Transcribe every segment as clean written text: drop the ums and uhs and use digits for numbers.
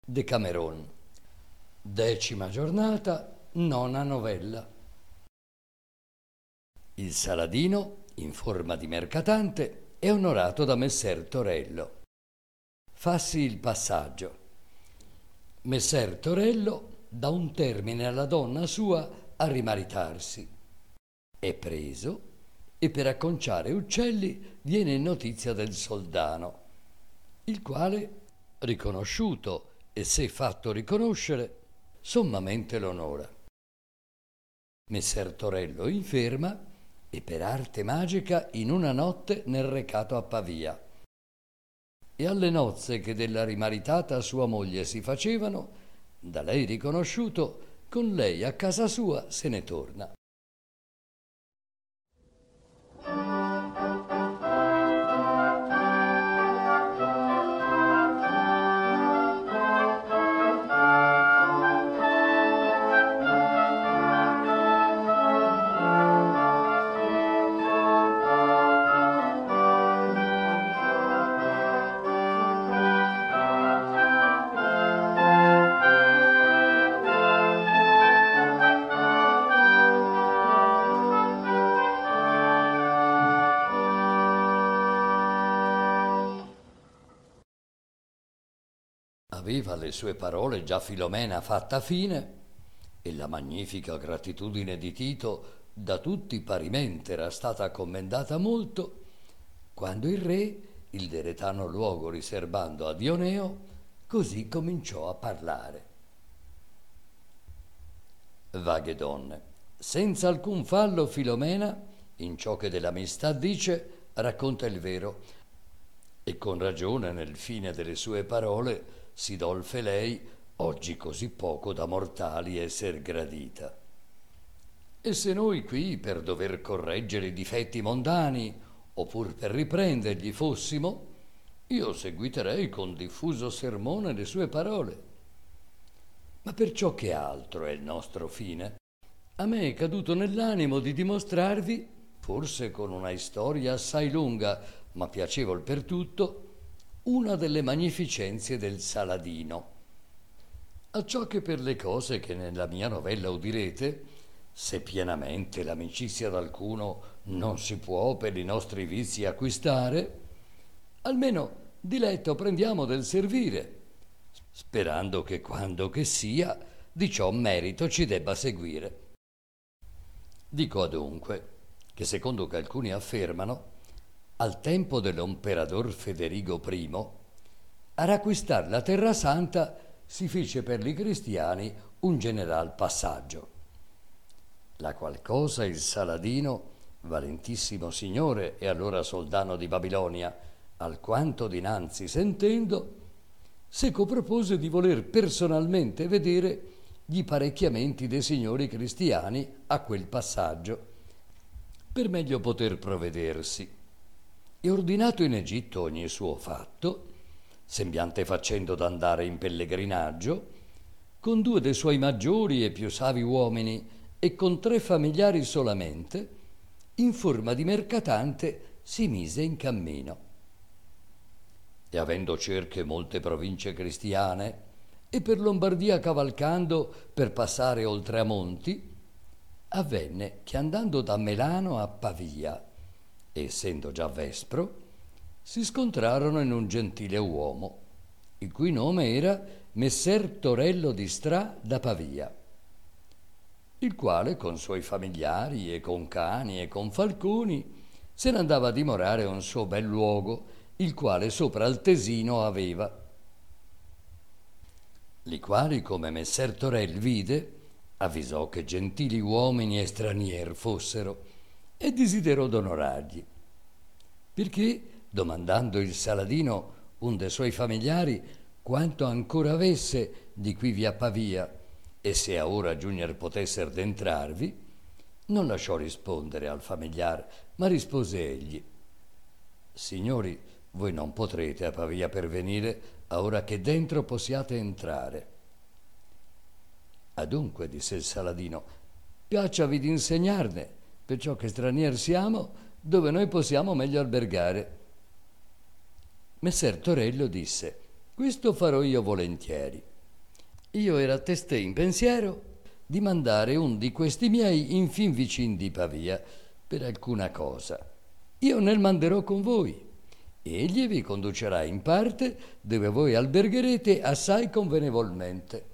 Decameron. 10ª giornata, 9ª novella. Il Saladino, in forma di mercatante, è onorato da Messer Torello. Fassi il passaggio. Messer Torello dà un termine alla donna sua a rimaritarsi. È preso e per acconciare uccelli viene in notizia del soldano, il quale, riconosciuto e se fatto riconoscere, sommamente l'onora. Messer Torello inferma e per arte magica in una notte n'è recato a Pavia. E alle nozze che della rimaritata sua moglie si facevano, da lei riconosciuto, con lei a casa sua se ne torna. Aveva alle sue parole già Filomena fatta fine, e la magnifica gratitudine di Tito da tutti parimente era stata commendata molto, quando il re, il deretano luogo riservando a Dioneo, così cominciò a parlare. Vaghe donne, senza alcun fallo Filomena, in ciò che dell'amistà dice, racconta il vero, e con ragione nel fine delle sue parole si dolfe lei oggi così poco da mortali esser gradita. E se noi qui per dover correggere i difetti mondani o pur per riprendergli fossimo, io seguiterei con diffuso sermone le sue parole. Ma perciò che altro è il nostro fine, a me è caduto nell'animo di dimostrarvi, forse con una istoria assai lunga ma piacevol per tutto, una delle magnificenze del Saladino. Acciò che per le cose che nella mia novella udirete, se pienamente l'amicizia d'alcuno non si può per i nostri vizi acquistare, almeno diletto prendiamo del servire, sperando che quando che sia di ciò merito ci debba seguire. Dico adunque che secondo che alcuni affermano, al tempo dell'imperador Federigo I, a racquistar la Terra Santa si fece per i cristiani un general passaggio, la qual cosa il Saladino, valentissimo signore e allora soldano di Babilonia, alquanto dinanzi sentendo, seco propose di voler personalmente vedere gli parecchiamenti dei signori cristiani a quel passaggio, per meglio poter provvedersi. E ordinato in Egitto ogni suo fatto, sembiante facendo d'andare in pellegrinaggio, con 2 dei suoi maggiori e più savi uomini e con 3 familiari solamente, in forma di mercatante si mise in cammino. E avendo cerche molte province cristiane, e per Lombardia cavalcando per passare oltre a monti, avvenne che andando da Melano a Pavia, essendo già vespro, si scontrarono in un gentile uomo, il cui nome era Messer Torello di Stra da Pavia, il quale con suoi familiari e con cani e con falconi se ne andava a dimorare a un suo bel luogo, il quale sopra al Tesino aveva. Li quali, come Messer Torel vide, avvisò che gentili uomini e stranier fossero, e desiderò d'onorargli, perché, domandando il Saladino un de suoi familiari quanto ancora avesse di qui via Pavia e se a ora giugner potesser d'entrarvi, non lasciò rispondere al familiar, ma rispose egli: signori, voi non potrete a Pavia pervenire a ora che dentro possiate entrare. Adunque, disse il Saladino, piacciavi d'insegnarne, perciò che stranier siamo, dove noi possiamo meglio albergare. Messer Torello disse: questo farò io volentieri, io era testé in pensiero di mandare un di questi miei infin vicin di Pavia per alcuna cosa. Io nel manderò con voi. Egli vi conducerà in parte dove voi albergherete assai convenevolmente.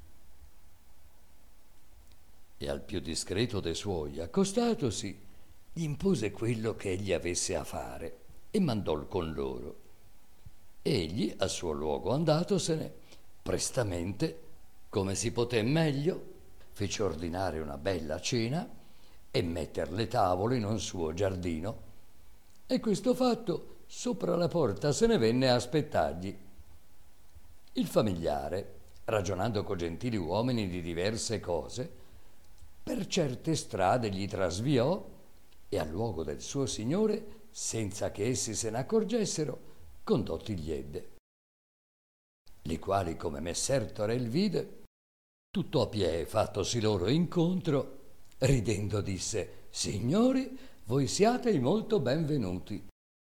E al più discreto de suoi accostatosi, gli impose quello che egli avesse a fare e mandò con loro. Egli, al suo luogo andatosene, prestamente, come si poté meglio, fece ordinare una bella cena e metter le tavole in un suo giardino, e questo fatto sopra la porta se ne venne a aspettargli. Il famigliare, ragionando co gentili uomini di diverse cose, per certe strade gli trasviò e al luogo del suo signore, senza che essi se ne accorgessero, condotti gli ebbe. Li quali, come messer Torel vide, tutto a pie fattosi loro incontro, ridendo disse: «Signori, voi siate molto benvenuti».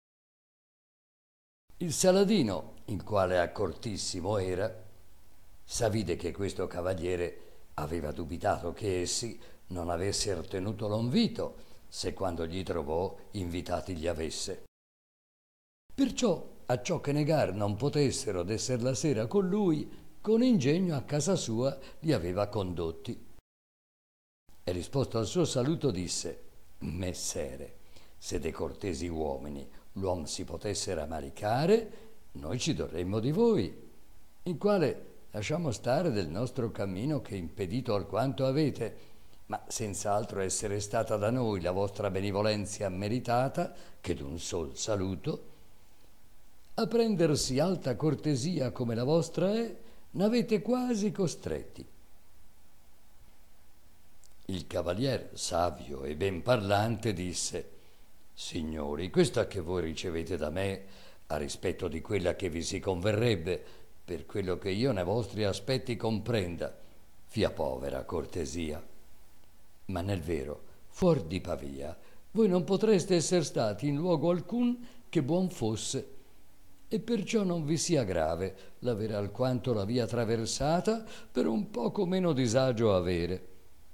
Il Saladino, il quale accortissimo era, s'avide che questo cavaliere aveva dubitato che essi non avessero tenuto l'invito, se quando gli trovò invitati gli avesse. Perciò, acciò che negar non potessero d'esser la sera con lui, con ingegno a casa sua li aveva condotti. E risposto al suo saluto disse: «Messere, se de cortesi uomini l'uom si potesse ramaricare, noi ci dorremmo di voi, il quale lasciamo stare del nostro cammino che impedito alquanto avete, ma senza altro essere stata da noi la vostra benevolenzia meritata, che d'un sol saluto, a prendersi alta cortesia come la vostra è, n'avete quasi costretti». Il cavalier, savio e ben parlante, disse: «Signori, questa che voi ricevete da me, a rispetto di quella che vi si converrebbe, per quello che io nei vostri aspetti comprenda, fia povera cortesia. Ma nel vero, fuor di Pavia, voi non potreste esser stati in luogo alcun che buon fosse, e perciò non vi sia grave l'avere alquanto la via traversata per un poco meno disagio avere».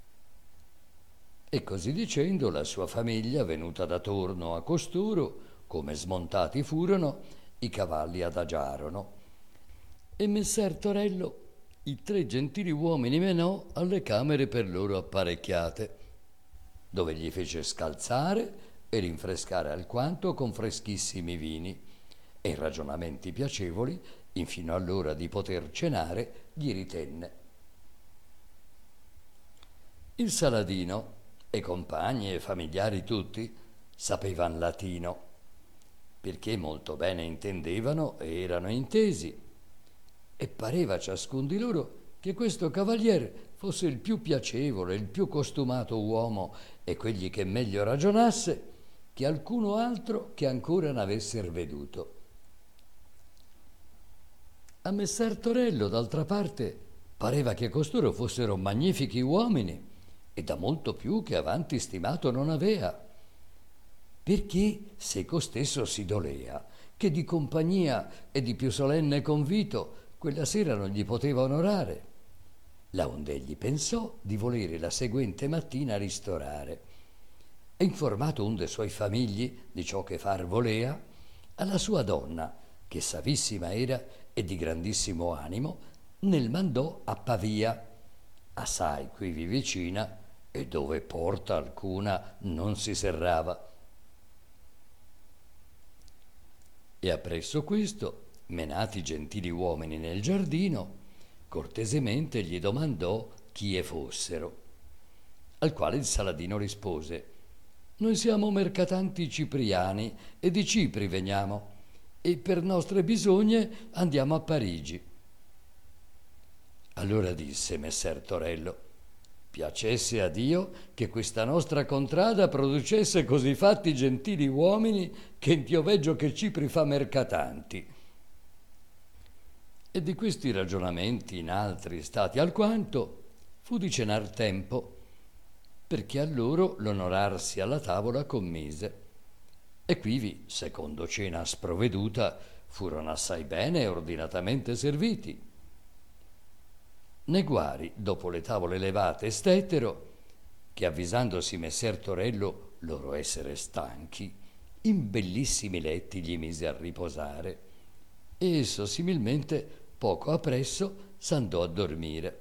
E così dicendo, la sua famiglia, venuta da torno a costoro, come smontati furono, i cavalli adagiarono. E messer Torello i 3 gentili uomini menò alle camere per loro apparecchiate, dove gli fece scalzare e rinfrescare alquanto con freschissimi vini, e in ragionamenti piacevoli, infino all'ora di poter cenare, gli ritenne. Il Saladino e compagni e familiari tutti sapevan latino, perché molto bene intendevano e erano intesi, e pareva a ciascun di loro che questo cavalier fosse il più piacevole, il più costumato uomo e quegli che meglio ragionasse che alcuno altro che ancora n'avesser veduto. A messer Torello, d'altra parte, pareva che costoro fossero magnifici uomini, e da molto più che avanti stimato non avea, perché seco stesso si dolea che di compagnia e di più solenne convito quella sera non gli poteva onorare, laonde egli pensò di volere la seguente mattina ristorare, e informato un de suoi famigli di ciò che far volea, alla sua donna, che savissima era e di grandissimo animo, nel mandò a Pavia, assai quivi vicina, e dove porta alcuna non si serrava. E appresso questo, menati i gentili uomini nel giardino, cortesemente gli domandò chi e fossero, al quale il Saladino rispose: «Noi siamo mercatanti cipriani e di Cipri veniamo, e per nostre bisogne andiamo a Parigi». Allora disse messer Torello: «Piacesse a Dio che questa nostra contrada producesse così fatti gentili uomini che io veggio che Cipri fa mercatanti». E di questi ragionamenti in altri stati alquanto fu di cenar tempo, perché a loro l'onorarsi alla tavola commise, e quivi, secondo cena sprovveduta, furono assai bene e ordinatamente serviti. Ne guari, dopo le tavole levate, stettero, che avvisandosi messer Torello loro essere stanchi, in bellissimi letti gli mise a riposare, e esso similmente poco appresso s'andò a dormire.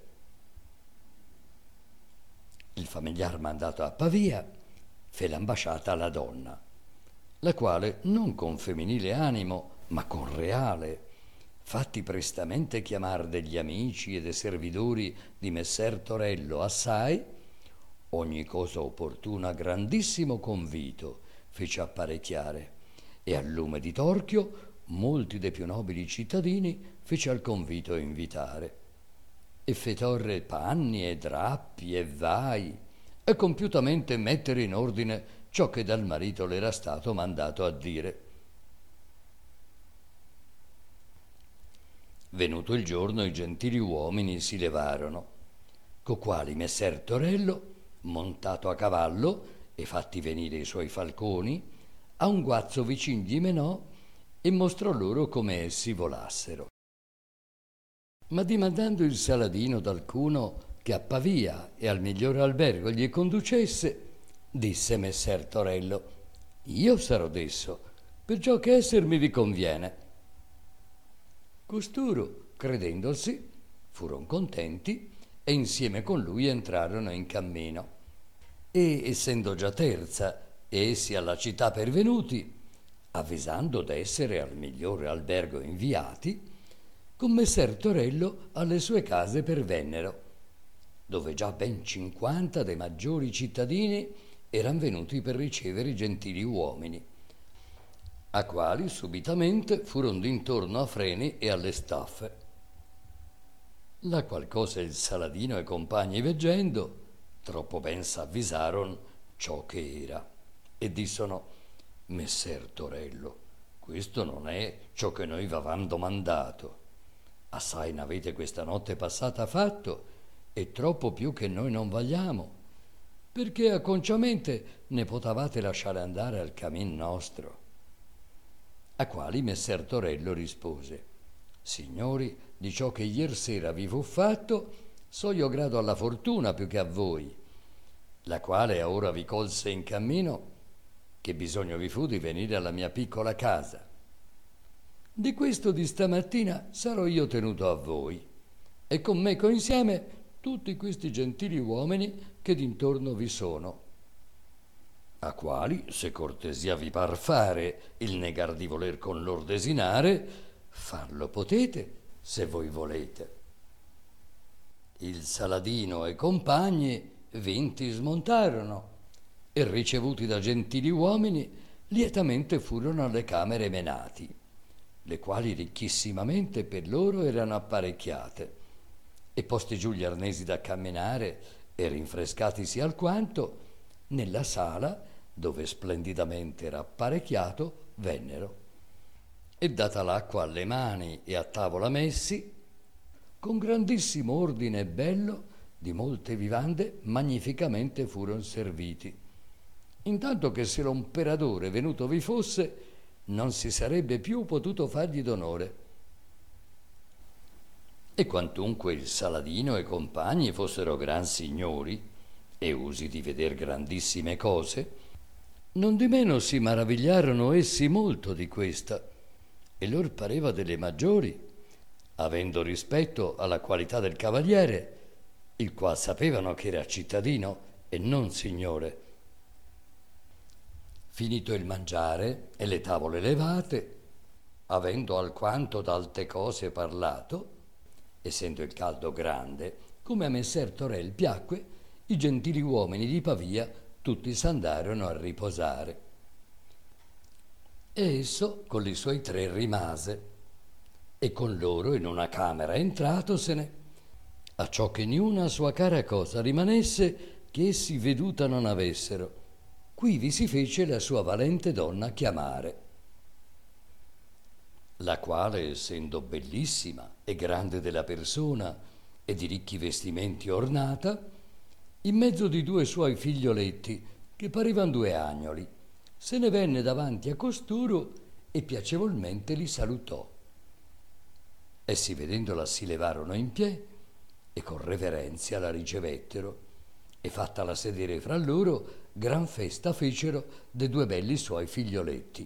Il famigliar mandato a Pavia fe l'ambasciata alla donna, la quale non con femminile animo, ma con reale, fatti prestamente chiamar degli amici e de servidori di messer Torello assai, ogni cosa opportuna grandissimo convito fece apparecchiare, e al lume di torchio molti de più nobili cittadini fece al convito invitare, e fe torre panni e drappi e vai, e compiutamente mettere in ordine ciò che dal marito le era stato mandato a dire. Venuto il giorno, i gentili uomini si levarono, co quali messer Torello, montato a cavallo e fatti venire i suoi falconi, a un guazzo vicin gli menò e mostrò loro come essi volassero. Ma dimandando il Saladino d'alcuno che a Pavia e al migliore albergo gli conducesse, disse messer Torello: io sarò desso, perciò che essermi vi conviene. Costoro, credendosi, furono contenti e insieme con lui entrarono in cammino. E essendo già terza e essi alla città pervenuti, avvisando d'essere al migliore albergo inviati, con messer Torello alle sue case pervennero, dove già ben 50 dei maggiori cittadini eran venuti per ricevere i gentili uomini, a quali subitamente furono d'intorno a freni e alle staffe. La qual cosa il Saladino e compagni veggendo, troppo ben s'avvisaron ciò che era, e dissono: messer Torello, questo non è ciò che noi v'avam domandato. Assai n'avete questa notte passata fatto, e troppo più che noi non vagliamo, perché acconciamente ne potavate lasciare andare al camin nostro. A quali messer Torello rispose: signori, di ciò che ier sera vi fu fatto, so io grado alla fortuna più che a voi, la quale ora vi colse in cammino, che bisogno vi fu di venire alla mia piccola casa. Di questo di stamattina sarò io tenuto a voi, e con me coinsieme tutti questi gentili uomini che d'intorno vi sono, a quali, se cortesia vi par fare il negar di voler con lor desinare, farlo potete se voi volete. Il Saladino e compagni vinti smontarono e ricevuti da gentili uomini lietamente furono alle camere menati, le quali ricchissimamente per loro erano apparecchiate, e posti giù gli arnesi da camminare e rinfrescatisi alquanto, nella sala dove splendidamente era apparecchiato vennero, e data l'acqua alle mani e a tavola messi, con grandissimo ordine e bello di molte vivande magnificamente furono serviti, intanto che se l'imperatore venuto vi fosse non si sarebbe più potuto fargli d'onore. E quantunque il Saladino e compagni fossero gran signori e usi di veder grandissime cose, non di meno si maravigliarono essi molto di questa, e lor pareva delle maggiori, avendo rispetto alla qualità del cavaliere, il qual sapevano che era cittadino e non signore. Finito il mangiare e le tavole levate, avendo alquanto d'alte cose parlato, essendo il caldo grande, come a messer Torel piacque, i gentili uomini di Pavia tutti s'andarono a riposare. E esso con li suoi tre rimase, e con loro in una camera entratosene, acciò che niuna sua cara cosa rimanesse che essi veduta non avessero, quivi si fece la sua valente donna chiamare, la quale, essendo bellissima e grande della persona e di ricchi vestimenti ornata, in mezzo di due suoi figlioletti, che parevan due agnoli, se ne venne davanti a costoro e piacevolmente li salutò. Essi vedendola si levarono in piedi e con reverenzia la ricevettero, e fattala sedere fra loro, gran festa fecero de due belli suoi figlioletti.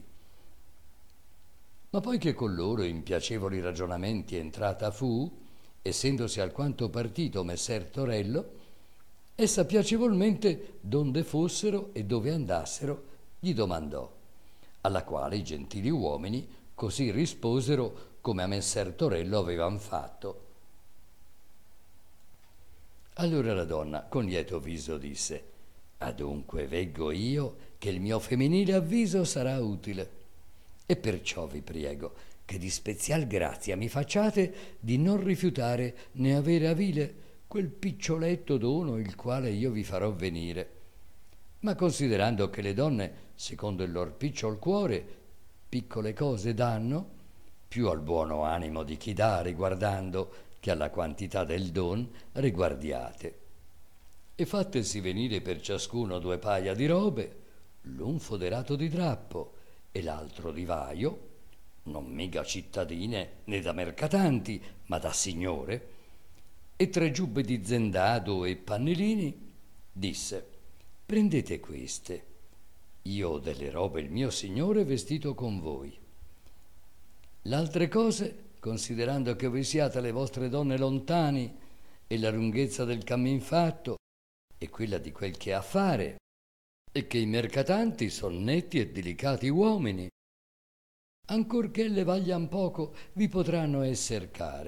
Ma poi che con loro in piacevoli ragionamenti entrata fu, essendosi alquanto partito messer Torello, essa piacevolmente donde fossero e dove andassero gli domandò, alla quale i gentili uomini così risposero come a messer Torello avevan fatto. Allora la donna con lieto viso disse: adunque veggo io che il mio femminile avviso sarà utile, e perciò vi priego che di spezial grazia mi facciate di non rifiutare né avere a vile quel piccioletto dono il quale io vi farò venire. Ma considerando che le donne, secondo il lor picciol cuore, piccole cose danno, più al buono animo di chi dà riguardando che alla quantità del don riguardiate. E fattesi venire per ciascuno 2 paia di robe, l'un foderato di drappo e l'altro di vaio, non mica cittadine né da mercatanti, ma da signore, e 3 giubbe di zendado e pannilini, disse: prendete queste, io ho delle robe il mio signore vestito con voi. L'altre cose, considerando che voi siate le vostre donne lontani e la lunghezza del cammin fatto e quella di quel che ha a fare, e che i mercatanti son netti e delicati uomini, ancorché le vaglian poco, vi potranno esser care.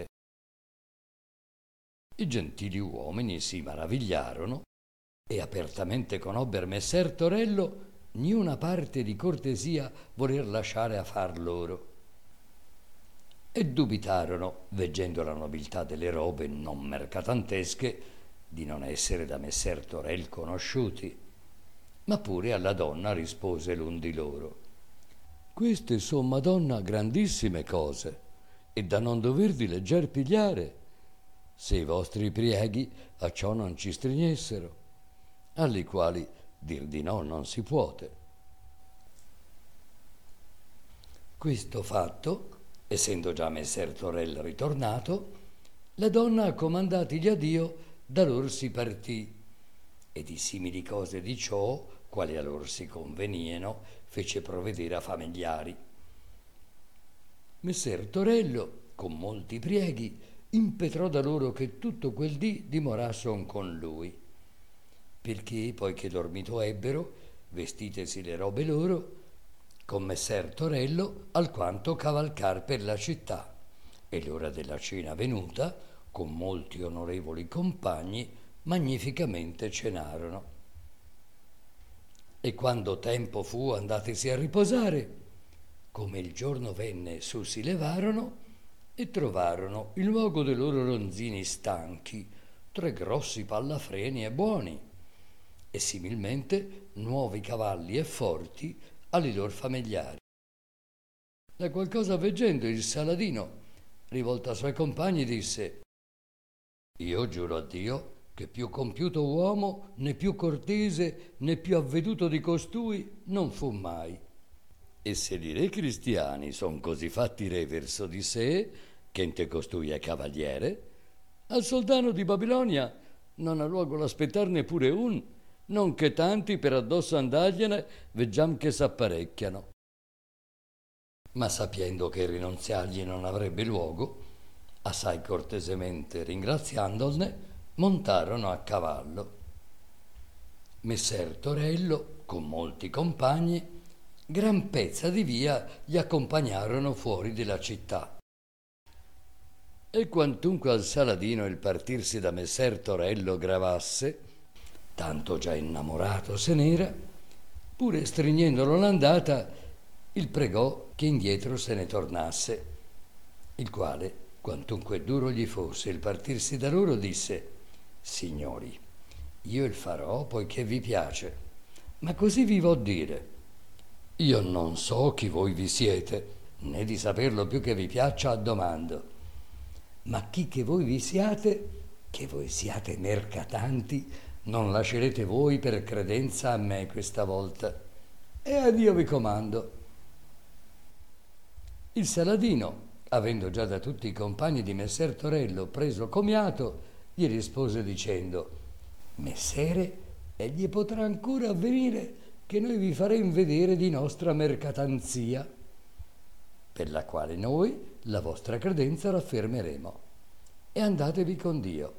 I gentili uomini si maravigliarono e apertamente conobber messer Torello niuna parte di cortesia voler lasciare a far loro. E dubitarono, veggendo la nobiltà delle robe non mercatantesche, di non essere da messer Torel conosciuti. Ma pure alla donna rispose l'un di loro: queste son, madonna, grandissime cose, e da non dovervi legger pigliare, se i vostri prieghi a ciò non ci stringessero, alle quali dir di no non si puote. Questo fatto, essendo già messer Torel ritornato, la donna, comandatigli a Dio, da lor si partì, e di simili cose di ciò, quali a lor si convenieno, fece provvedere a famigliari. Messer Torello, con molti prieghi, impetrò da loro che tutto quel dì dimorasson con lui, perché poi che dormito ebbero, vestitesi le robe loro, con messer Torello alquanto cavalcar per la città, e l'ora della cena venuta, con molti onorevoli compagni, magnificamente cenarono. E quando tempo fu andatesi a riposare, come il giorno venne, su si levarono e trovarono il luogo dei loro ronzini stanchi, 3 grossi pallafreni e buoni, e similmente nuovi cavalli e forti ali lor famigliari. La qualcosa veggendo il Saladino, rivolto ai suoi compagni, disse: io giuro a Dio che più compiuto uomo, né più cortese, né più avveduto di costui non fu mai. E se i re cristiani son così fatti re verso di sé, che ente costui è cavaliere, al soldano di Babilonia non ha luogo l'aspettarne pure un, non che tanti per addosso andagliene veggiam che s'apparecchiano. Ma sapiendo che rinunziargli non avrebbe luogo, assai cortesemente ringraziandolne, montarono a cavallo. Messer Torello, con molti compagni, gran pezza di via gli accompagnarono fuori della città. E quantunque al Saladino il partirsi da messer Torello gravasse, tanto già innamorato se n'era, pure stringendolo l'andata, il pregò che indietro se ne tornasse, il quale, quantunque duro gli fosse il partirsi da loro, disse: signori, io il farò poiché vi piace, ma così vi vo dire: io non so chi voi vi siete, né di saperlo più che vi piaccia addomando, ma chi che voi vi siate, che voi siate mercatanti, non lascerete voi per credenza a me questa volta, e a Dio vi comando. Il Saladino, avendo già da tutti i compagni di messer Torello preso comiato, gli rispose dicendo: Messere, egli potrà ancora avvenire che noi vi faremo vedere di nostra mercatanzia, per la quale noi la vostra credenza raffermeremo, e andatevi con Dio.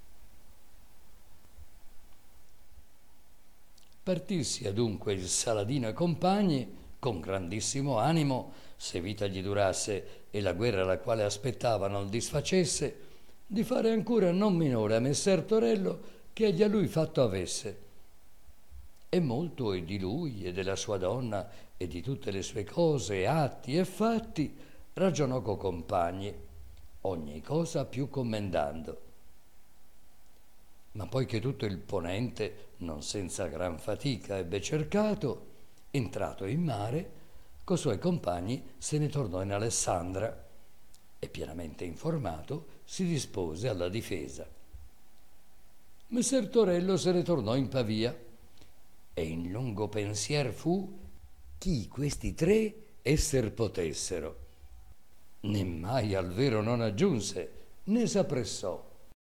Partirsi adunque il Saladino e compagni con grandissimo animo, se vita gli durasse e la guerra la quale aspettava non disfacesse, di fare ancora non minore a messer Torello che egli a lui fatto avesse. E molto e di lui e della sua donna e di tutte le sue cose, atti e fatti ragionò co compagni, ogni cosa più commendando. Ma poi che tutto il ponente, non senza gran fatica, ebbe cercato, entrato in mare, co suoi compagni se ne tornò in Alessandra e, pienamente informato, si dispose alla difesa. Messer Torello se ne tornò in Pavia e in lungo pensier fu chi questi tre esser potessero. Né mai al vero non aggiunse, né s'appressò.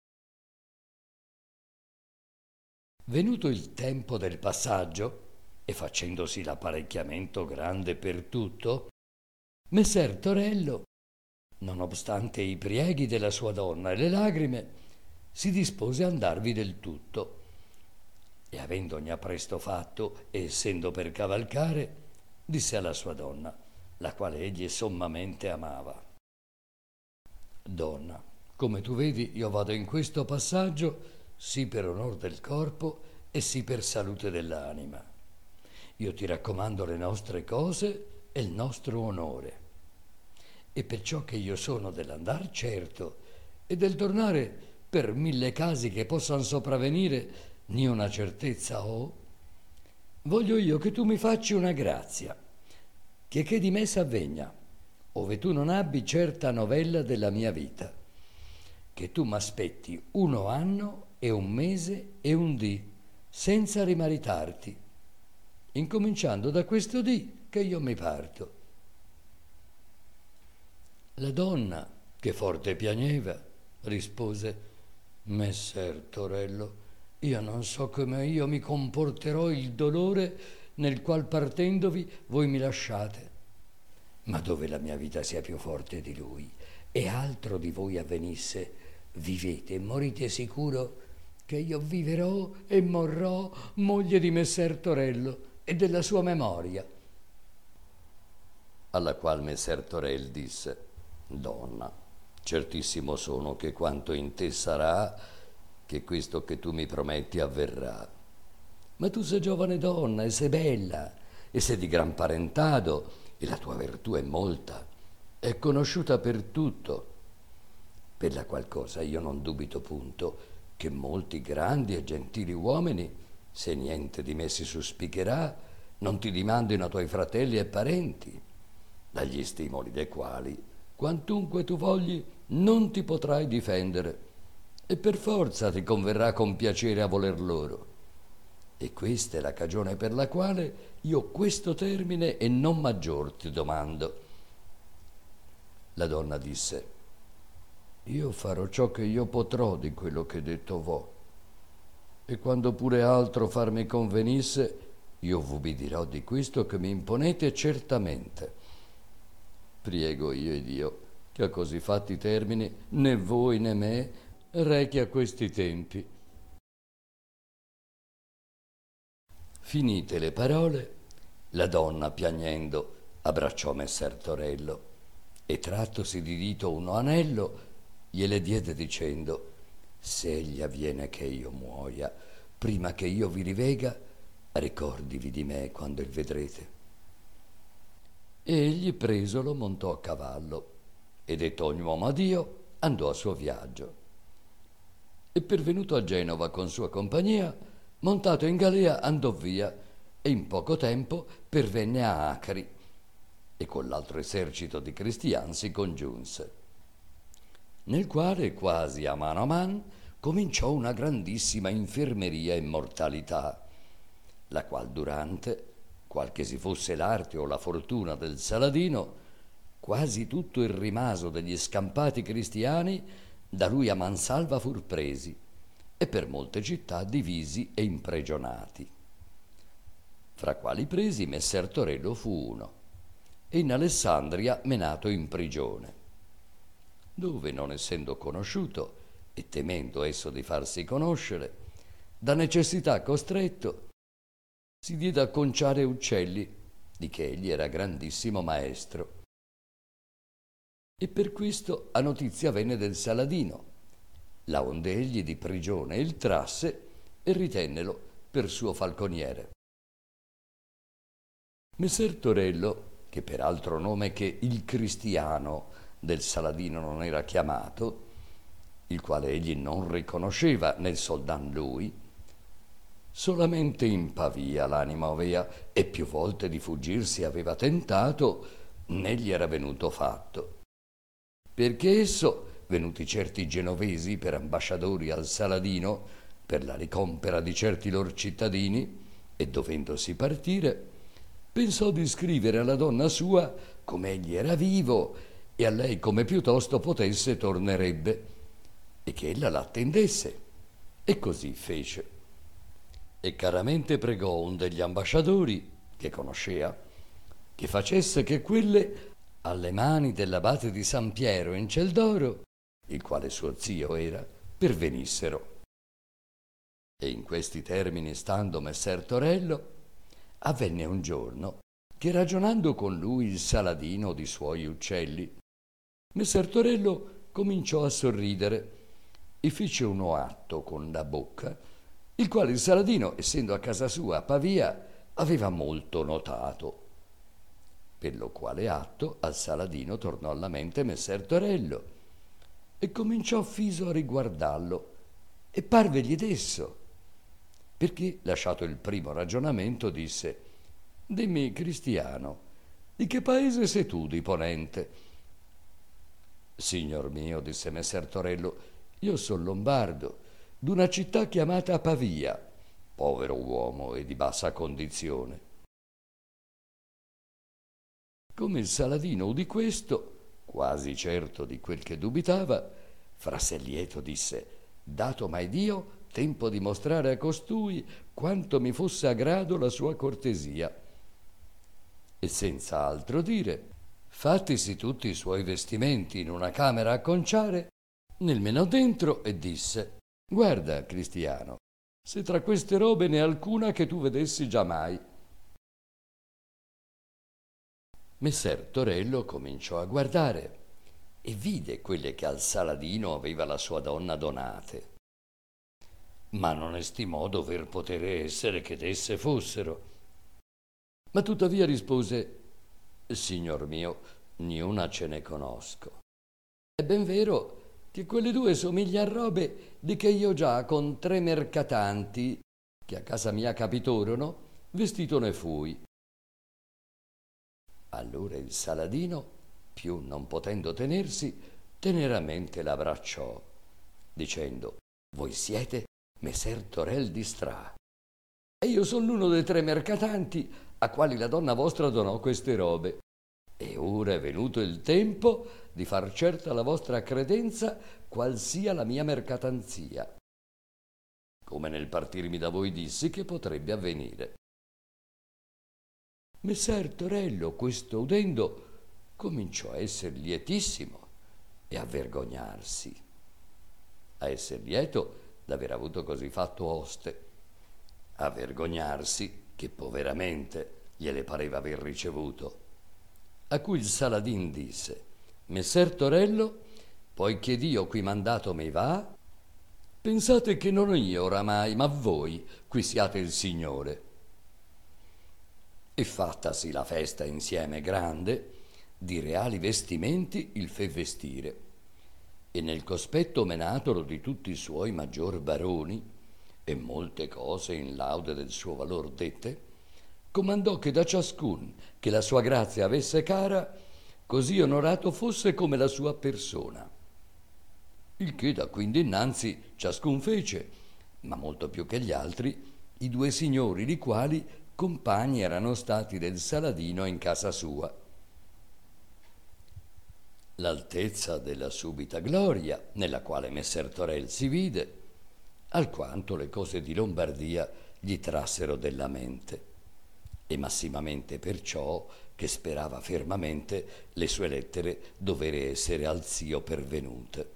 Venuto il tempo del passaggio, e facendosi l'apparecchiamento grande per tutto, messer Torello, nonostante i prieghi della sua donna e le lagrime, si dispose a andarvi del tutto. E avendogli appresto fatto, e essendo per cavalcare, disse alla sua donna, la quale egli sommamente amava: Donna, come tu vedi, io vado in questo passaggio sì per onor del corpo e sì per salute dell'anima. Io ti raccomando le nostre cose e il nostro onore. E perciò che io sono dell'andar certo e del tornare per 1000 casi che possan sopravvenire, ni una certezza ho, voglio io che tu mi facci una grazia, che di me s'avvegna, ove tu non abbi certa novella della mia vita, che tu m'aspetti 1 anno e 1 mese e 1 dì, senza rimaritarti, incominciando da questo dì che io mi parto. La donna, che forte piagneva, rispose: Messer Torello, io non so come io mi comporterò il dolore nel qual partendovi voi mi lasciate, ma dove la mia vita sia più forte di lui e altro di voi avvenisse, vivete e morite sicuro che io viverò e morrò moglie di messer Torello e della sua memoria. Alla qual messer Torel disse: Donna, certissimo sono che quanto in te sarà, che questo che tu mi prometti avverrà. Ma tu sei giovane donna e sei bella e sei di gran parentado e la tua virtù è molta, è conosciuta per tutto, per la qual cosa io non dubito punto che molti grandi e gentili uomini, se niente di me si suspicherà, non ti dimandino a tuoi fratelli e parenti, dagli stimoli dei quali, quantunque tu vogli, non ti potrai difendere, e per forza ti converrà con piacere a voler loro. E questa è la cagione per la quale io questo termine e non maggior ti domando. La donna disse: Io farò ciò che io potrò di quello che detto vo, e quando pure altro farmi convenisse, io vi dirò di questo che mi imponete certamente. Priego io e Dio che a così fatti termini né voi né me rechi a questi tempi. Finite le parole, la donna, piagnendo, abbracciò messer Torello e, trattosi di dito uno anello, gliele diede dicendo: Se egli avviene che io muoia, prima che io vi rivega, ricordivi di me quando il vedrete. Egli, presolo, montò a cavallo e, detto ogni uomo addio, andò a suo viaggio. E pervenuto a Genova con sua compagnia, montato in galea andò via e in poco tempo pervenne a Acri e con l'altro esercito di cristiani si congiunse, nel quale quasi a man cominciò una grandissima infermeria e mortalità, la qual durante, qual che si fosse l'arte o la fortuna del Saladino, quasi tutto il rimaso degli scampati cristiani da lui a mansalva fur presi e per molte città divisi e impregionati, fra quali presi Messer Torello fu uno, e in Alessandria menato in prigione, dove, non essendo conosciuto e temendo esso di farsi conoscere, da necessità costretto, si diede a conciare uccelli, di che egli era grandissimo maestro. E per questo a notizia venne del Saladino, la onde egli di prigione il trasse e ritennelo per suo falconiere. Messer Torello, che per altro nome che il Cristiano del Saladino non era chiamato, il quale egli non riconosceva nel soldan lui, solamente in Pavia l'anima avea e più volte di fuggirsi aveva tentato, né gli era venuto fatto. Perché esso, venuti certi genovesi per ambasciatori al Saladino, per la ricompera di certi lor cittadini, e dovendosi partire, pensò di scrivere alla donna sua come egli era vivo e a lei come piuttosto potesse tornerebbe, e che ella l'attendesse. E così fece. E caramente pregò un degli ambasciatori, che conoscea, che facesse che quelle alle mani dell'abate di San Piero in Celdoro, il quale suo zio era, pervenissero. E in questi termini stando Messer Torello, avvenne un giorno che ragionando con lui il Saladino di suoi uccelli, Messer Torello cominciò a sorridere e fece uno atto con la bocca, il quale il Saladino, essendo a casa sua a Pavia, aveva molto notato. Per lo quale atto al Saladino tornò alla mente Messer Torello e cominciò fiso a riguardarlo e parvegli d'esso, perché, lasciato il primo ragionamento, disse: «Dimmi, Cristiano, di che paese sei tu di Ponente?» «Signor mio», disse Messer Torello, «io son lombardo, d'una città chiamata Pavia, povero uomo e di bassa condizione». Come il Saladino udì questo, quasi certo di quel che dubitava, fra sé lieto disse: «Dato m'hai Dio tempo di mostrare a costui quanto mi fosse a grado la sua cortesia». E senza altro dire, fattisi tutti i suoi vestimenti in una camera a conciare, nel menò dentro e disse: «Guarda, Cristiano, se tra queste robe n'è alcuna che tu vedessi giammai». Messer Torello cominciò a guardare e vide quelle che al Saladino aveva la sua donna donate, ma non estimò dover potere essere che d'esse fossero. Ma tuttavia rispose: «Signor mio, niuna ce ne conosco. È ben vero che quelle due somiglia a robe di che io già con 3 mercatanti che a casa mia capitorono vestito ne fui». Allora il Saladino, più non potendo tenersi, teneramente l'abbracciò, dicendo: «Voi siete Messer Torel di Stra, e io son l'uno dei 3 mercatanti a quali la donna vostra donò queste robe. E ora è venuto il tempo di far certa la vostra credenza qual sia la mia mercatanzia, come nel partirmi da voi dissi che potrebbe avvenire». Messer Torello, questo udendo, cominciò a esser lietissimo e a vergognarsi, a esser lieto d'aver avuto così fatto oste, a vergognarsi che poveramente gliele pareva aver ricevuto. A cui il Saladin disse: «Messer Torello, poiché Dio qui mandato mi va, pensate che non io oramai, ma voi qui siate il Signore». E fattasi la festa insieme grande, di reali vestimenti il fe vestire, e nel cospetto menatolo di tutti i suoi maggior baroni, e molte cose in laude del suo valor dette, comandò che da ciascun che la sua grazia avesse cara, così onorato fosse come la sua persona. Il che da quindi innanzi ciascun fece, ma molto più che gli altri, i 2 signori, li quali compagni erano stati del Saladino in casa sua. l'altezza della subita gloria nella quale Messer Torel si vide, alquanto le cose di Lombardia gli trassero della mente, e massimamente perciò che sperava fermamente le sue lettere dovere essere al zio pervenute.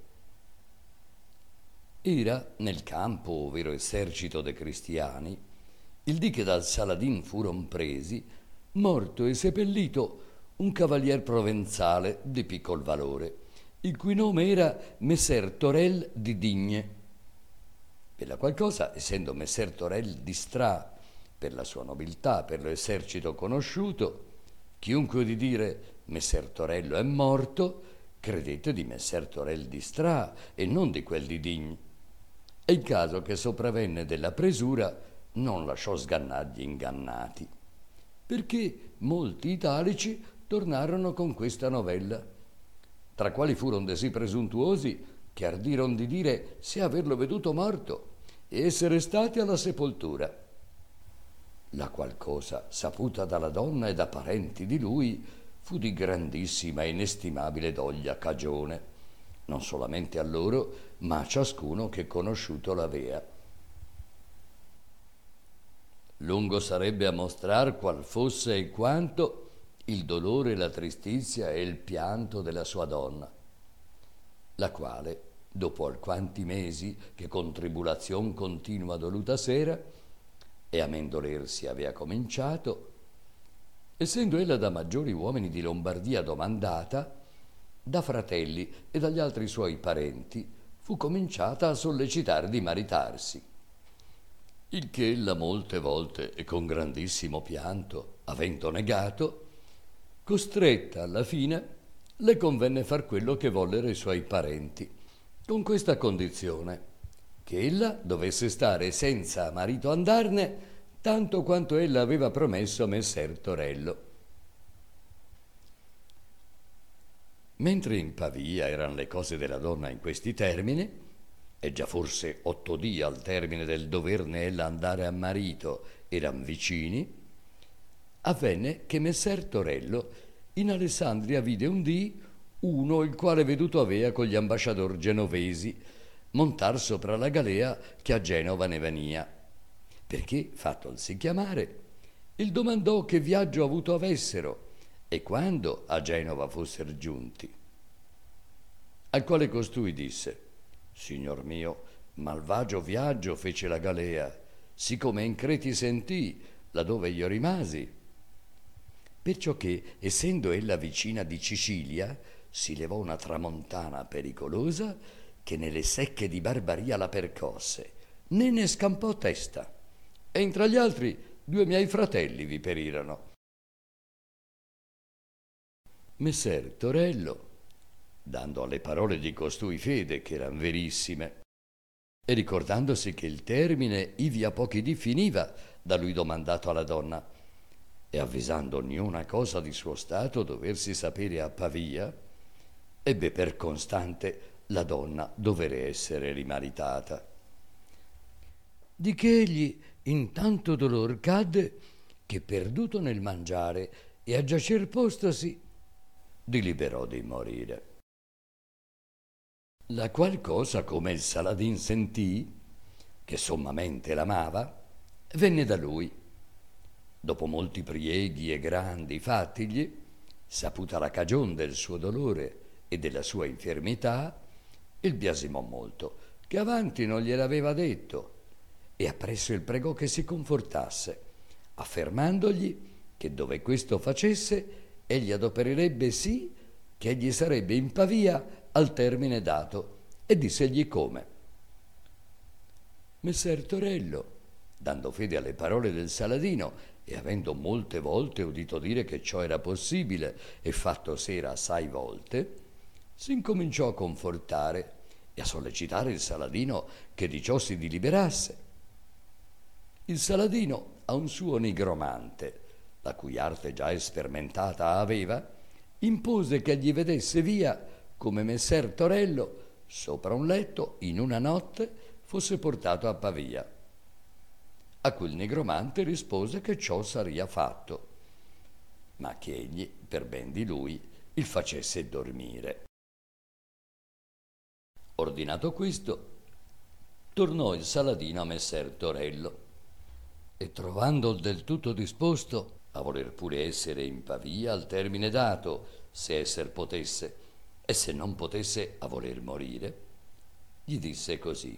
Era nel campo, ovvero esercito de cristiani, il dì che dal Saladin furon presi, morto e seppellito un cavalier provenzale di piccol valore, il cui nome era Messer Torel di Digne. Per la qual cosa, essendo Messer Torel di Stra, per la sua nobiltà, per l'esercito conosciuto, chiunque di dire Messer Torello è morto, credete di Messer Torel di Stra e non di quel di Digne. E il caso che sopravvenne della presura non lasciò sgannar gli ingannati, perché molti italici tornarono con questa novella, tra quali furono de sì presuntuosi che ardiron di dire se averlo veduto morto e essere stati alla sepoltura. La qual cosa, saputa dalla donna e da parenti di lui, fu di grandissima e inestimabile doglia cagione, non solamente a loro, ma a ciascuno che conosciuto l'avea. Lungo sarebbe a mostrar qual fosse e quanto il dolore, la tristizia e il pianto della sua donna, la quale, dopo alquanti mesi che con tribulazion continua doluta sera, e a mendolersi avea cominciato, essendo ella da maggiori uomini di Lombardia domandata, da fratelli e dagli altri suoi parenti fu cominciata a sollecitare di maritarsi, il che ella molte volte e con grandissimo pianto, avendo negato, costretta alla fine, le convenne far quello che vollero i suoi parenti, con questa condizione, che ella dovesse stare senza marito andarne, tanto quanto ella aveva promesso a Messer Torello. Mentre in Pavia erano le cose della donna in questi termini, e già forse 8 dì al termine del doverne ella andare a marito eran vicini, avvenne che Messer Torello in Alessandria vide un dì uno il quale veduto avea con gli ambasciador genovesi montar sopra la galea che a Genova ne venia, perché, fattolsi chiamare, il domandò che viaggio avuto avessero e quando a Genova fossero giunti. Al quale costui disse: Signor mio, malvagio viaggio fece la galea, siccome in Creti sentì, laddove io rimasi. Perciò che, essendo ella vicina di Sicilia, si levò una tramontana pericolosa che nelle secche di Barbaria la percosse, né ne scampò testa, e intra gli altri 2 miei fratelli vi perirono. Messer Torello, dando alle parole di costui fede che eran verissime, e ricordandosi che il termine ivi a pochi dì finiva da lui domandato alla donna, e avvisando ognuna cosa di suo stato doversi sapere a Pavia, ebbe per constante la donna dovere essere rimaritata. Di che egli in tanto dolor cadde che, perduto nel mangiare e a giacer postosi, deliberò di morire. La qual cosa, come il Saladin sentì, che sommamente l'amava, venne da lui. Dopo molti prieghi e grandi fattigli, saputa la cagion del suo dolore e della sua infermità, il biasimò molto, che avanti non gliel'aveva detto, e appresso il pregò che si confortasse, affermandogli che dove questo facesse, egli adopererebbe sì che egli sarebbe in Pavia al termine dato, e dissegli come. Messer Torello, dando fede alle parole del Saladino e avendo molte volte udito dire che ciò era possibile e fatto sera assai volte, si incominciò a confortare e a sollecitare il Saladino che di ciò si diliberasse. Il Saladino a un suo nigromante, la cui arte già espermentata aveva, impose che gli vedesse via come Messer Torello sopra un letto in una notte fosse portato a Pavia. A cui il nigromante rispose che ciò saria fatto, ma che egli, per ben di lui, il facesse dormire. Ordinato questo, tornò il Saladino a messer Torello e, trovando del tutto disposto a voler pure essere in Pavia al termine dato, se esser potesse, e se non potesse a voler morire, gli disse così: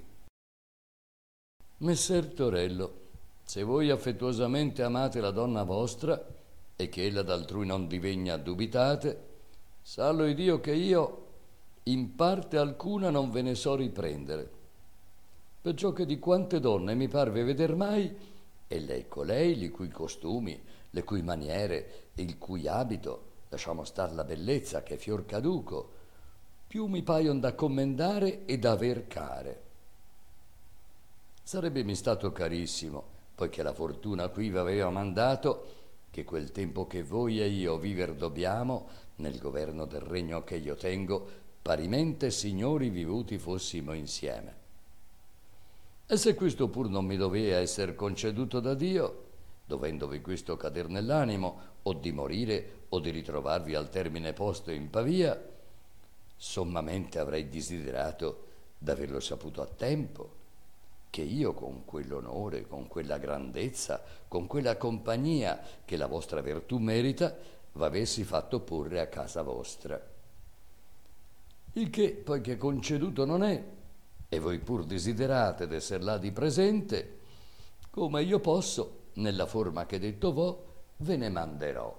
Messer Torello, se voi affettuosamente amate la donna vostra e che ella d'altrui non divegna dubitate, sallo Iddio che io in parte alcuna non ve ne so riprendere, perciò che di quante donne mi parve veder mai, e lei colei, li cui costumi, le cui maniere, il cui abito, lasciamo star la bellezza che è fior caduco, più mi paion da commendare e da aver care. Sarebbemi stato carissimo, poiché la fortuna qui vi aveva mandato, che quel tempo che voi e io viver dobbiamo, nel governo del regno che io tengo, parimente signori vivuti fossimo insieme. E se questo pur non mi dovea esser conceduto da Dio, dovendovi questo cader nell'animo, o di morire o di ritrovarvi al termine posto in Pavia, sommamente avrei desiderato d'averlo saputo a tempo, che io con quell'onore, con quella grandezza, con quella compagnia che la vostra virtù merita, v'avessi fatto porre a casa vostra. Il che, poiché conceduto non è, e voi pur desiderate d'esser là di presente, come io posso, nella forma che detto vo, ve ne manderò.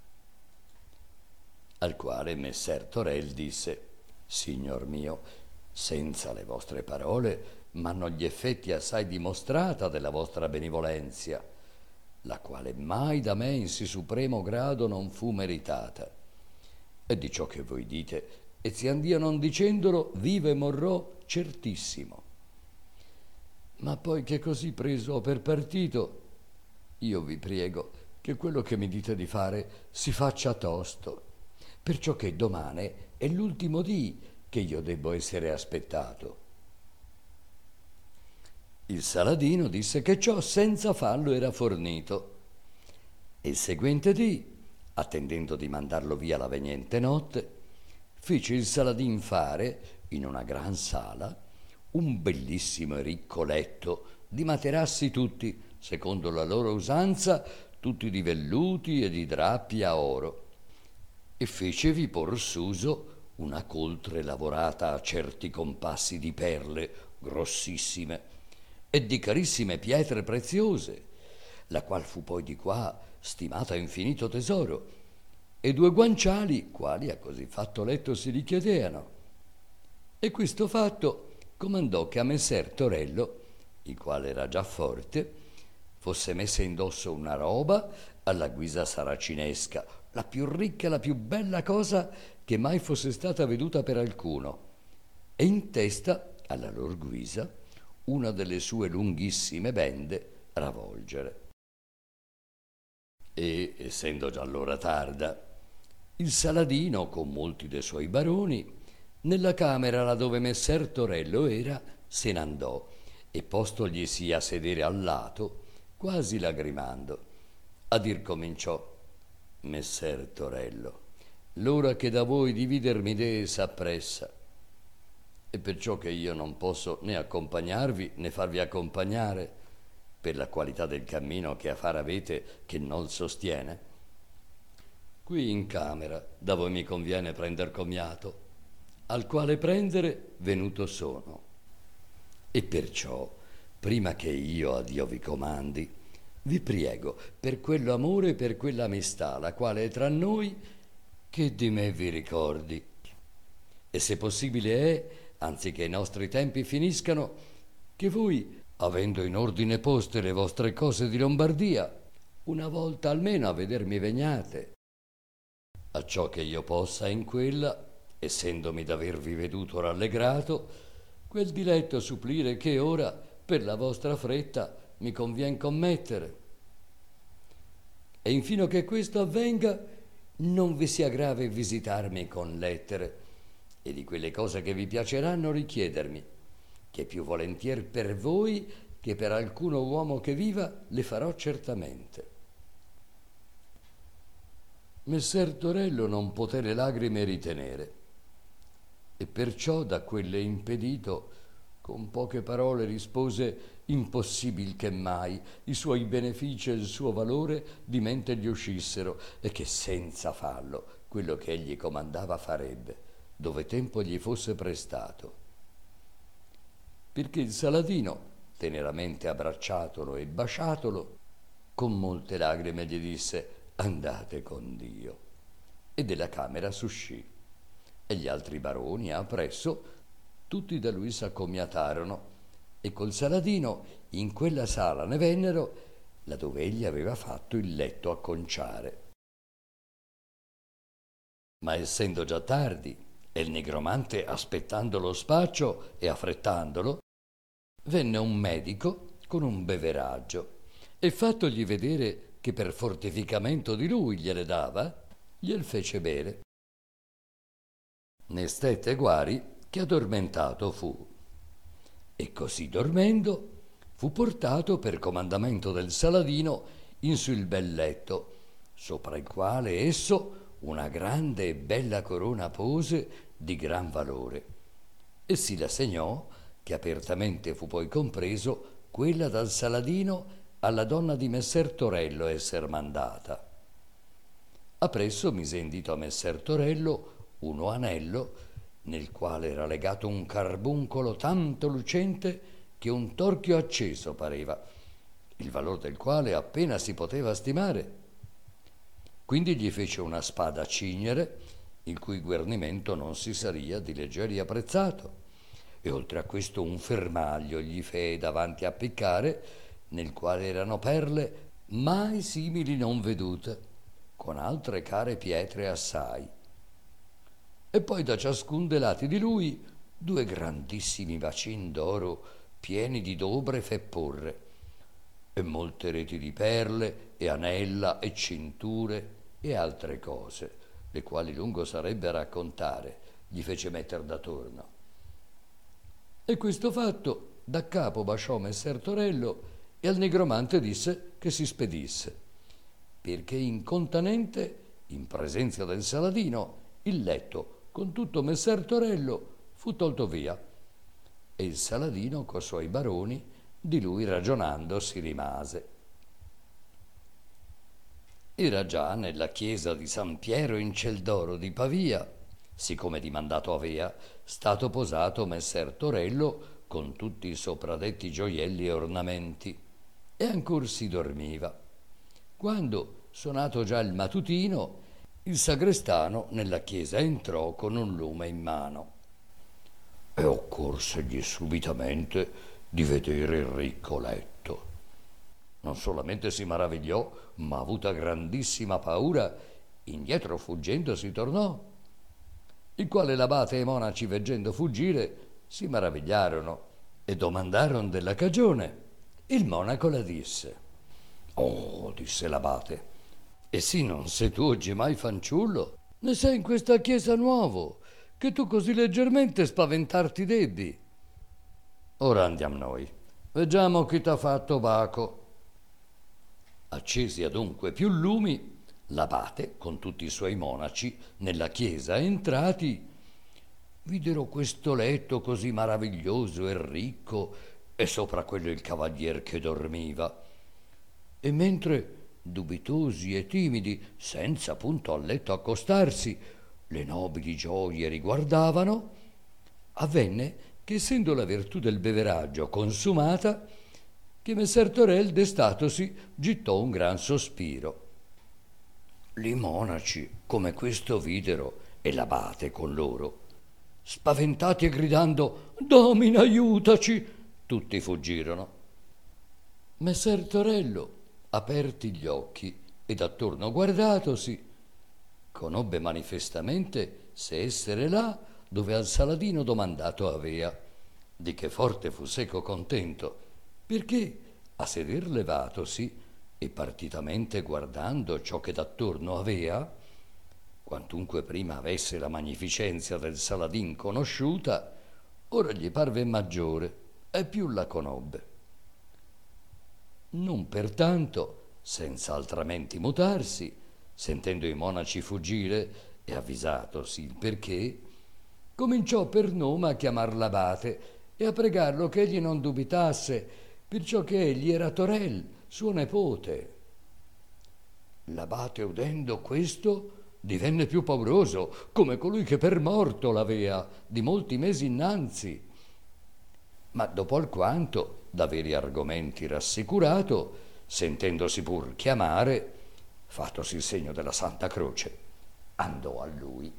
Al quale messer Torel disse: Signor mio, senza le vostre parole m'hanno gli effetti assai dimostrata della vostra benevolenzia, la quale mai da me in sì supremo grado non fu meritata. E di ciò che voi dite, e ziandia non dicendolo, vivo e morrò certissimo. Ma poi che così preso ho per partito, io vi prego che quello che mi dite di fare si faccia tosto, perciò che domani è l'ultimo dì che io debbo essere aspettato. Il Saladino disse che ciò senza fallo era fornito, e il seguente dì, attendendo di mandarlo via la veniente notte, fece il Saladin fare, in una gran sala, un bellissimo e ricco letto, di materassi tutti, secondo la loro usanza, tutti di velluti e di drappi a oro, e fecevi por suso una coltre lavorata a certi compassi di perle grossissime e di carissime pietre preziose, la qual fu poi di qua stimata infinito tesoro, e 2 guanciali, quali a così fatto letto si richiedevano. E questo fatto comandò che a messer Torello, il quale era già forte, fosse messa indosso una roba alla guisa saracinesca, la più ricca e la più bella cosa che mai fosse stata veduta per alcuno, e in testa, alla lor guisa, una delle sue lunghissime bende ravolgere. E, essendo già l'ora tarda, il Saladino, con molti de suoi baroni, nella camera là dove messer Torello era, se n'andò, e postoglisi a sedere al lato, quasi lagrimando, a dir cominciò: Messer Torello, l'ora che da voi dividermi dee s'appressa, e perciò che io non posso né accompagnarvi né farvi accompagnare, per la qualità del cammino che a far avete che non sostiene, qui in camera da voi mi conviene prender commiato, al quale prendere venuto sono. E perciò, prima che io a Dio vi comandi, vi priego per quello amore e per quella amistà la quale è tra noi, che di me vi ricordi, e se possibile è, anziché i nostri tempi finiscano, che voi, avendo in ordine poste le vostre cose di Lombardia, una volta almeno a vedermi vegnate, acciò che io possa in quella, essendomi d'avervi veduto rallegrato, quel diletto supplire che ora, per la vostra fretta, mi convien commettere. E infino che questo avvenga, non vi sia grave visitarmi con lettere, e di quelle cose che vi piaceranno richiedermi, che più volentier per voi che per alcuno uomo che viva le farò certamente. Messer Torello non poté le lagrime ritenere, e perciò da quelle impedito, con poche parole rispose impossibil che mai i suoi benefici e il suo valore di mente gli uscissero, e che senza fallo quello che egli comandava farebbe, dove tempo gli fosse prestato. Perché il Saladino, teneramente abbracciatolo e baciatolo, con molte lagrime gli disse: andate con Dio. E della camera s'uscì, e gli altri baroni appresso tutti da lui s'accomiatarono, e col Saladino in quella sala ne vennero, laddove egli aveva fatto il letto acconciare. Ma essendo già tardi, e il nigromante aspettando lo spaccio e affrettandolo, venne un medico con un beveraggio, e fattogli vedere che per fortificamento di lui gliele dava, gliel fece bere. Ne stette guari che addormentato fu, e così dormendo fu portato per comandamento del Saladino in su il bel letto, sopra il quale esso una grande e bella corona pose di gran valore, e si la segnò che apertamente fu poi compreso quella dal Saladino alla donna di Messer Torello esser mandata. Appresso mise in dito a Messer Torello uno anello, nel quale era legato un carbuncolo tanto lucente che un torchio acceso pareva, il valor del quale appena si poteva stimare. Quindi gli fece una spada a cignere, il cui guarnimento non si saria di leggeri apprezzato, e oltre a questo un fermaglio gli fee davanti a piccare, nel quale erano perle mai simili non vedute, con altre care pietre assai. E poi da ciascun de lati di lui 2 grandissimi bacin d'oro pieni di dobre fe porre, e molte reti di perle e anella e cinture e altre cose, le quali lungo sarebbe a raccontare, gli fece metter d'attorno. E questo fatto da capo baciò Messer Torello, e al nigromante disse che si spedisse, perché incontanente, in presenza del Saladino, il letto con tutto Messer Torello fu tolto via, e il Saladino co suoi baroni di lui ragionando si rimase. Era già nella chiesa di San Piero in Celdoro di Pavia, siccome dimandato avea, stato posato Messer Torello con tutti i sopradetti gioielli e ornamenti, e ancor si dormiva, quando, suonato già il mattutino, il sagrestano nella chiesa entrò con un lume in mano, e occorsegli subitamente di vedere il ricco letto. Non solamente si maravigliò, ma avuta grandissima paura, indietro fuggendo si tornò, il quale l'abate e i monaci veggendo fuggire si maravigliarono e domandarono della cagione. Il monaco la disse. Oh, disse l'abate, e sì non sei tu oggi mai fanciullo, ne sei in questa chiesa nuovo, che tu così leggermente spaventarti debbi. Ora andiamo noi, veggiamo chi t'ha fatto baco. Accesi adunque più lumi, l'abate, con tutti i suoi monaci, nella chiesa entrati, videro questo letto così maraviglioso e ricco, e sopra quello il cavalier che dormiva. E mentre, dubitosi e timidi, senza punto al letto accostarsi, le nobili gioie riguardavano, avvenne che, essendo la virtù del beveraggio consumata, che Messer Torel destatosi gittò un gran sospiro. Li monaci come questo videro, e l'abate con loro, spaventati e gridando «Domine, aiutaci!», tutti fuggirono. Messer Torello, aperti gli occhi ed attorno guardatosi, conobbe manifestamente se essere là dove al Saladino domandato avea, di che forte fu seco contento, perché a seder levatosi e partitamente guardando ciò che d'attorno avea, quantunque prima avesse la magnificenza del Saladin conosciuta, ora gli parve maggiore e più la conobbe. Non pertanto, senza altramenti mutarsi, sentendo i monaci fuggire e avvisatosi il perché, cominciò per nome a chiamar l'abate e a pregarlo che egli non dubitasse, perciò che egli era Torel, suo nepote. L'abate, udendo questo, divenne più pauroso, come colui che per morto l'avea di molti mesi innanzi. Ma dopo alquanto, da veri argomenti rassicurato, sentendosi pur chiamare, fattosi il segno della Santa Croce, andò a lui.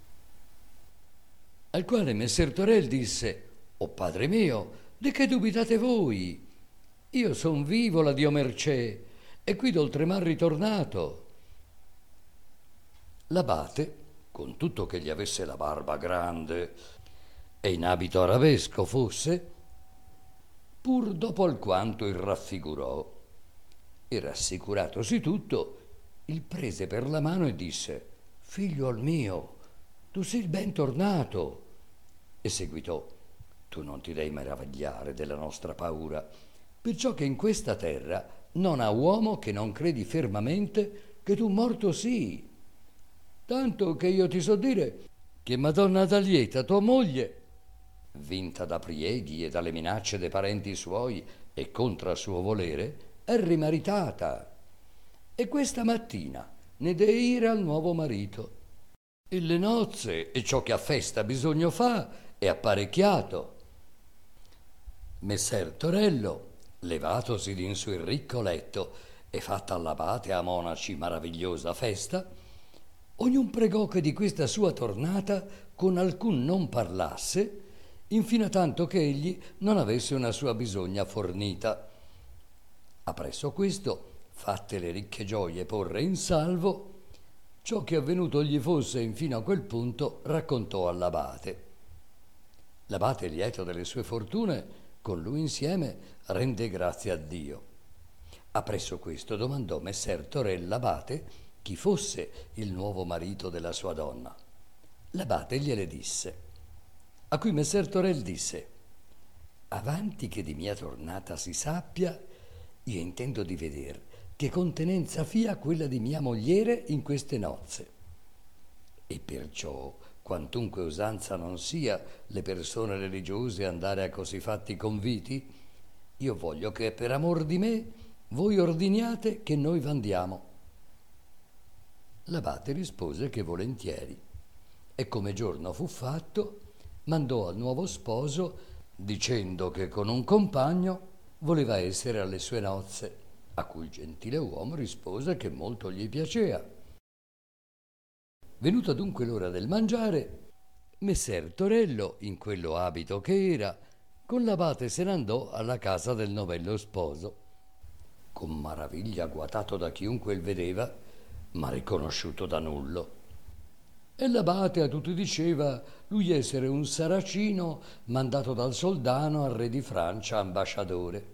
Al quale messer Torel disse: «O padre mio, di che dubitate voi? Io son vivo, la Dio mercè, e qui d'oltremar ritornato». L'abate, con tutto che gli avesse la barba grande e in abito arabesco fosse, pur dopo alquanto il raffigurò, e rassicuratosi tutto, il prese per la mano e disse: «Figliuol mio, tu sei ben tornato». E seguitò: «Tu non ti devi meravigliare della nostra paura, perciò che in questa terra non ha uomo che non credi fermamente che tu morto sii. Tanto che io ti so dire che Madonna Adalieta, tua moglie, vinta da prieghi e dalle minacce dei parenti suoi e contra suo volere, è rimaritata, e questa mattina ne deve ire al nuovo marito. E le nozze e ciò che a festa bisogno fa è apparecchiato». Messer Torello, levatosi d'in su il ricco letto e fatta all'abate e a monaci maravigliosa festa, ognun pregò che di questa sua tornata con alcun non parlasse, infino a tanto che egli non avesse una sua bisogna fornita. Appresso questo, fatte le ricche gioie porre in salvo, ciò che avvenuto gli fosse infino a quel punto raccontò all'abate. L'abate, lieto delle sue fortune, con lui insieme rende grazie a Dio. Appresso questo domandò messer Torel l'abate chi fosse il nuovo marito della sua donna. L'abate gliele disse, a cui messer Torel disse: «Avanti che di mia tornata si sappia, io intendo di veder che contenenza fia quella di mia mogliere in queste nozze. E perciò, quantunque usanza non sia le persone religiose andare a così fatti conviti, io voglio che per amor di me voi ordiniate che noi vandiamo». L'abate rispose che volentieri, e come giorno fu fatto, mandò al nuovo sposo, dicendo che con un compagno voleva essere alle sue nozze, a cui il gentile uomo rispose che molto gli piacea. Venuta dunque l'ora del mangiare, messer Torello, in quello abito che era, con l'abate se n'andò alla casa del novello sposo, con maraviglia guatato da chiunque il vedeva, ma riconosciuto da nullo. E l'abate a tutti diceva lui essere un saracino mandato dal soldano al re di Francia ambasciatore.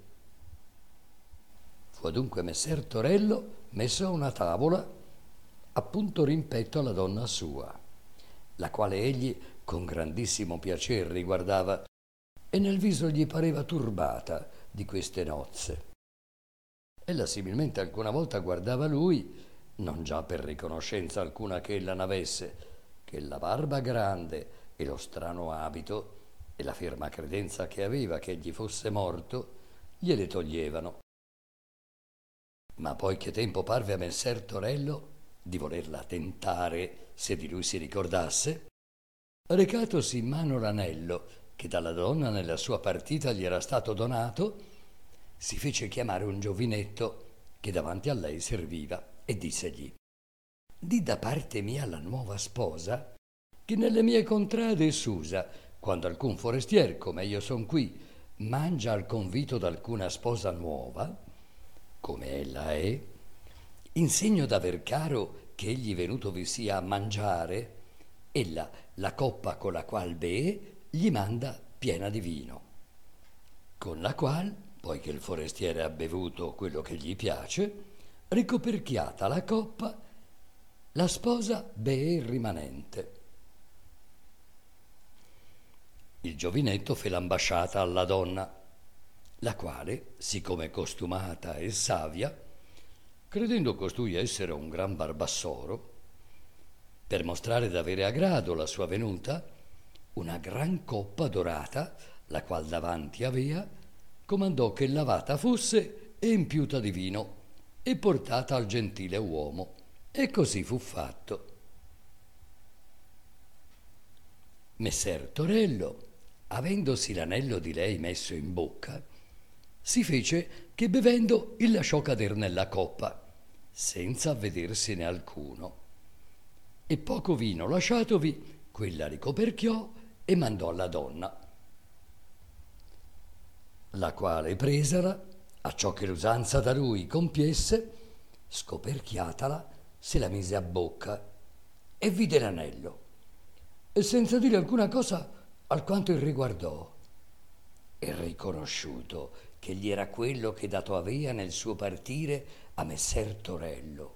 Fu adunque messer Torello messo a una tavola, appunto rimpetto alla donna sua, la quale egli con grandissimo piacer riguardava, e nel viso gli pareva turbata di queste nozze. Ella similmente alcuna volta guardava lui, non già per riconoscenza alcuna che ella n'avesse, che la barba grande e lo strano abito e la ferma credenza che aveva che egli fosse morto gliele toglievano. Ma poi che tempo parve a messer Torello di volerla tentare se di lui si ricordasse, recatosi in mano l'anello che dalla donna nella sua partita gli era stato donato, si fece chiamare un giovinetto che davanti a lei serviva e dissegli: «Di da parte mia alla nuova sposa che nelle mie contrade s'usa, quando alcun forestier, come io son qui, mangia al convito d'alcuna sposa nuova, come ella è, in segno d'aver caro che egli venuto vi sia a mangiare, ella la coppa con la qual bee gli manda piena di vino, con la qual, poi che il forestiere ha bevuto quello che gli piace, ricoperchiata la coppa, la sposa bee il rimanente». Il giovinetto fe l'ambasciata alla donna, la quale, siccome costumata e savia, credendo costui essere un gran barbassoro, per mostrare d'avere a grado la sua venuta, una gran coppa dorata, la qual davanti avea, comandò che lavata fosse e empiuta di vino e portata al gentile uomo. E così fu fatto. Messer Torello, avendosi l'anello di lei messo in bocca, si fece che bevendo il lasciò cader nella coppa, senza avvedersene alcuno. E poco vino lasciatovi, quella ricoperchiò e mandò alla donna, la quale presala, acciò che l'usanza da lui compiesse, scoperchiatala, se la mise a bocca e vide l'anello, e senza dire alcuna cosa alquanto il riguardò, e riconosciuto che gli era quello che dato avea nel suo partire a messer Torello,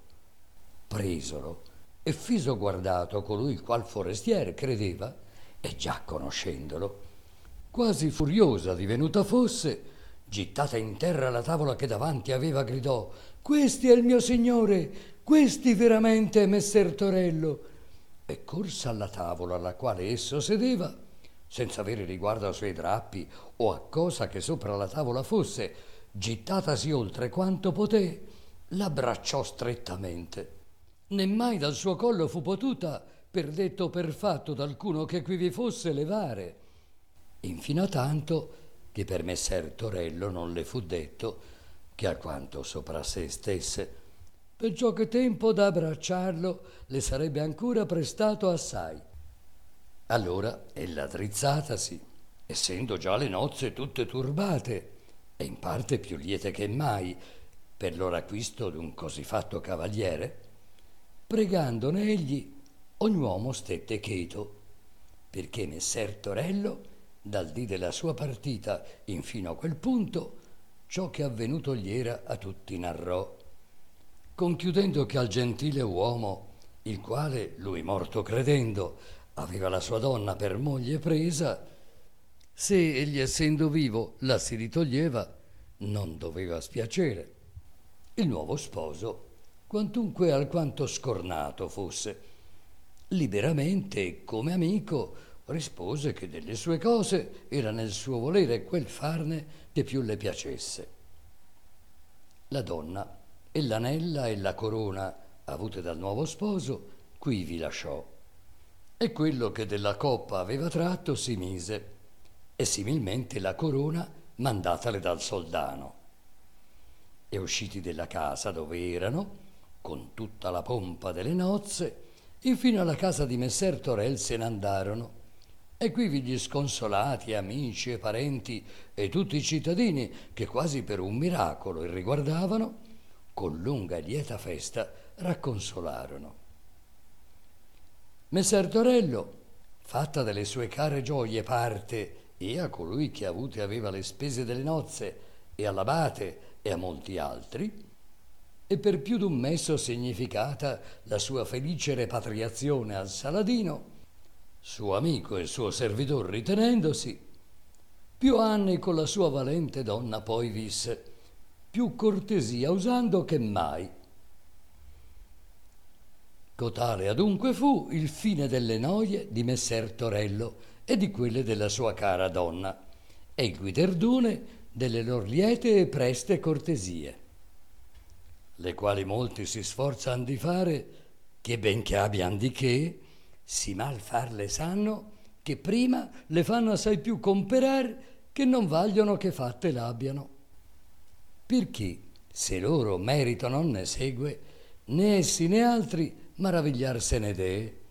presolo e fiso guardato colui il qual forestiere credeva, e già conoscendolo, quasi furiosa divenuta fosse, gittata in terra la tavola che davanti aveva, gridò: «Questi è il mio signore, questi veramente è messer Torello!» E corsa alla tavola alla quale esso sedeva, senza avere riguardo ai suoi drappi o a cosa che sopra la tavola fosse, gittatasi oltre quanto poté, l'abbracciò strettamente. Né mai dal suo collo fu potuta, per detto o per fatto d'alcuno che qui vi fosse, levare. Infino a tanto che per messer Torello non le fu detto che alquanto sopra sé stesse, perciò che tempo da abbracciarlo le sarebbe ancora prestato assai. Allora ella drizzatasi, essendo già le nozze tutte turbate e in parte più liete che mai per loro acquisto d'un così fatto cavaliere, pregandone egli, ogni uomo stette cheto, perché messer Torello, dal dì della sua partita infino a quel punto, ciò che avvenuto gli era a tutti narrò, conchiudendo che al gentile uomo, il quale, lui morto credendo, aveva la sua donna per moglie presa, se egli essendo vivo la si ritoglieva, non doveva spiacere. Il nuovo sposo, quantunque alquanto scornato fosse, liberamente e come amico rispose che delle sue cose era nel suo volere quel farne che più le piacesse. La donna e l'anella e la corona avute dal nuovo sposo qui vi lasciò, e quello che della coppa aveva tratto si mise, e similmente la corona mandatale dal soldano. E usciti della casa dove erano, con tutta la pompa delle nozze, infino alla casa di messer Torel se n'andarono, e quivi gli sconsolati amici e parenti e tutti i cittadini, che quasi per un miracolo il riguardavano, con lunga e lieta festa racconsolarono. Messer Torello, fatta delle sue care gioie parte, e a colui che avute aveva le spese delle nozze, e all'abate e a molti altri, e per più d'un messo significata la sua felice repatriazione al Saladino, suo amico e suo servitor ritenendosi, più anni con la sua valente donna poi visse, più cortesia usando che mai. Cotale adunque fu il fine delle noie di messer Torello e di quelle della sua cara donna, e il guiderdune delle lor liete e preste cortesie, le quali molti si sforzan di fare, che benché abbian di che, si mal farle sanno, che prima le fanno assai più comperar che non vagliono che fatte l'abbiano. Perché se loro merito non ne segue, né essi né altri maravigliarsene dee.